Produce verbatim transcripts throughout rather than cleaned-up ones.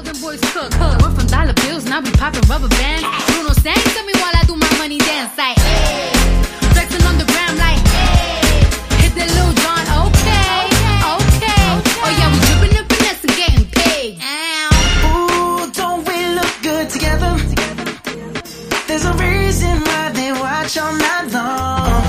All them boys cook. Huh. We're from dollar bills, now we poppin' rubber bands. Bruno sang to me while I do my money dance. Like, hey. Flexing on the gram like, hey. Hit the Lil Jon, okay, okay. Oh yeah, we drippin' and finesse and getting paid. Ooh, don't we look good together? There's a reason why they watch all night long.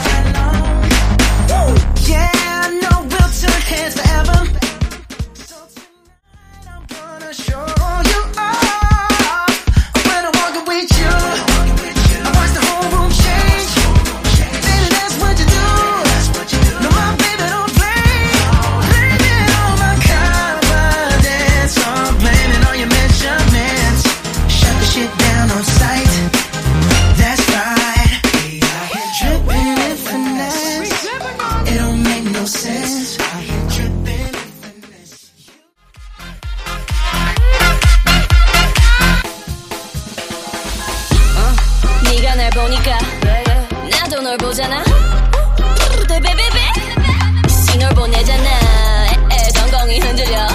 Yeah, I know we'll turn heads forever. So tonight I'm gonna show you off. When I'm walking with you, I watch the whole room change. Baby, that's what you do. No, my baby don't play. Blaming on my confidence, or blaming on your measurements. Shut the shit down on sight. That's right. Dripping in finesse. It don't make no sense. Dripping in finesse. 어, 네가 날 보니까 나도 널 보잖아. 베베베베 널 보내잖아. 에, 에, 엉덩이 흔들려.